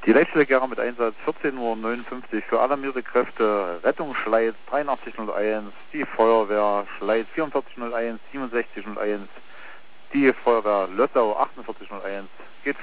Die Leitstelle mit Einsatz 14:59 Uhr für alarmierte Kräfte, Rettungsschleit 8301, die Feuerwehr Schleit 4401, 6701, die Feuerwehr Lössau 4801, geht